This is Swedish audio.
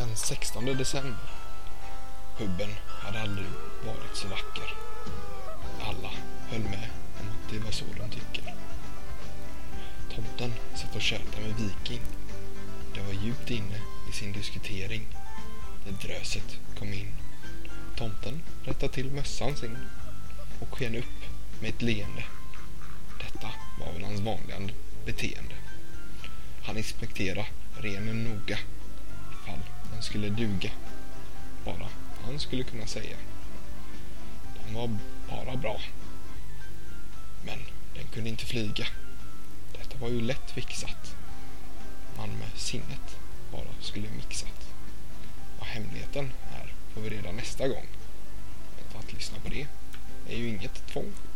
den 16 december. Hubben hade aldrig varit så vacker. Alla höll med om att det var så de tycker. Tomten satt och tjötade med Viking. Det var djupt inne i sin diskutering när dröset kom in. Tomten rättade till mössan sin och sken upp med ett leende. Detta var väl hans vanliga beteende. Han inspekterade renen noga ifall den skulle duga. Bara han skulle kunna säga. Den var bara bra. Men den kunde inte flyga. Detta var ju lätt fixat. Man med sinnet bara skulle mixat. Vad hemligheten är får vi redan nästa gång. Men att lyssna på det är ju inget tvång.